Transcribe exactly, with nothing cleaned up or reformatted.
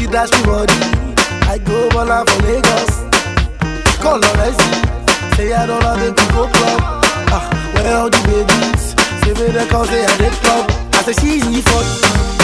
dash me body. I go ball for Lagos. Call already. Say I don't have to go club. Ah, where all the babies? Say me they come say I did club. I say she's me for.